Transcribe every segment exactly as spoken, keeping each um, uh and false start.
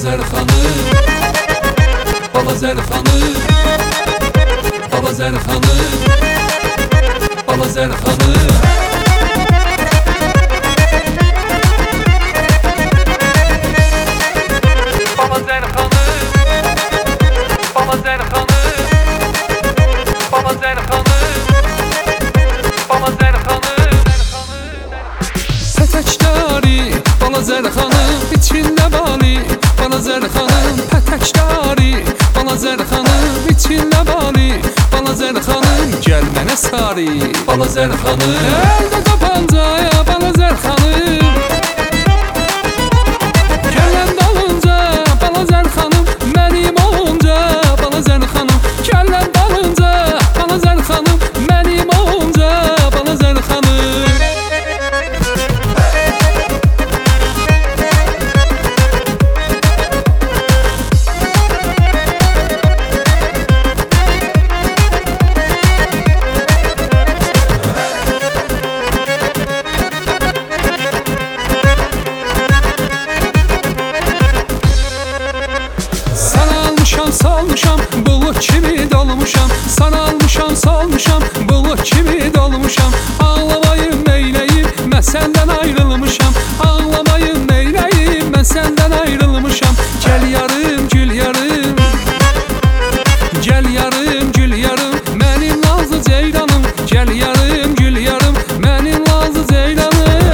Zərxanı, bala Zərxanı, bala Zərxanı, bala Zərxanı. Bala Zərxanı, bala Zərxanı, bala Zərxanı, bala Zərxanı. Pətəkdari, bala Zərxanım, içində bali, bala Zərxanım. Pətəkdari, bala Zərxanım, içində bali, bala Zərxanım. Gəl mənə sarı, bala Zərxanım, əldə qapancaya, bala Zərxanım. Gələn dalınca, bala Zərxanım, mənim olunca, bala Zərxanım. Gələn dalınca, bala Zərxanım, mənim olunca, bala Zərxanım. Salmışam, bulut kimi dolmuşam. Sana almışam, salmışam, bulut kimi dolmuşam. Ağlamayım, neyləyim, mən səndən ayrılmışam. Ağlamayım, neyləyim, mən səndən ayrılmışam. Gəl yarım, gül yarım, gəl yarım, gül yarım, mənim nazlı ceylanım. Gəl yarım, gül yarım, mənim nazlı ceylanım.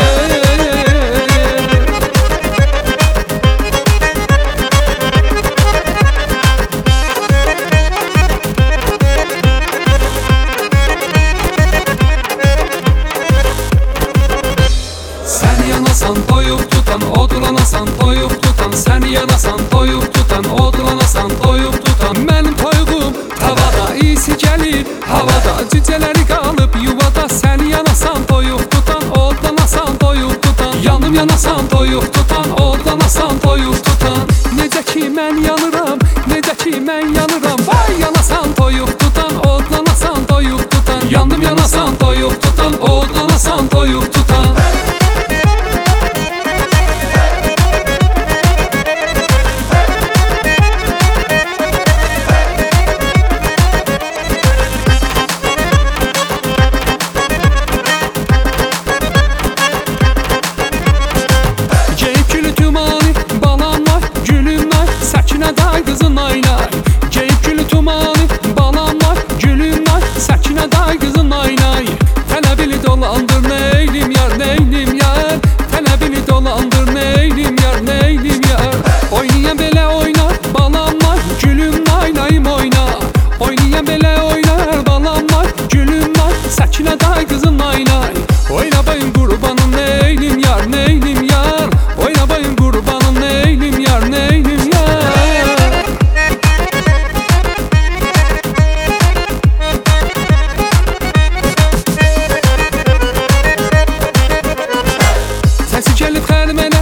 Yanasan toyuq tutan, odlanasan toyuq tutan. Sən yanasan toyuq tutan, odlanasan toyuq tutan. Mənim toyuğum havada, isi gəlir havada. Cücələri qalıb yuvada. Sən yanasan toyuq tutan, odlanasan toyuq tutan. Yanım yanasan toyuq tutan, odlanasan toyuq tutan. Necə ki mən yanıram, necə ki mən yanıram. Vay yanasan toyuq tutan, odlanasan toyuq tutan. Yandım yanasan toyuq tutan, odlanasan toyuq tutan. Day qızın aynay, geyib gülü tumanı, balam var, gülüm var, səkinə day qızın aynay. Tələbini dolandır, neylim yar, neylim yar. Tələbini dolandır, neylim yar, neylim yar. Oynayan belə oynar, balam var, gülüm aynayım oynar. Oynayan belə oynar, balam var, gülüm var, səkinə day qızın aynay. Oynabayım qurbanım, neylim yar, neylim yar. Oynabayım qurbanım, neylim yar, neylim yar. Səsi gəlib xəlmənə,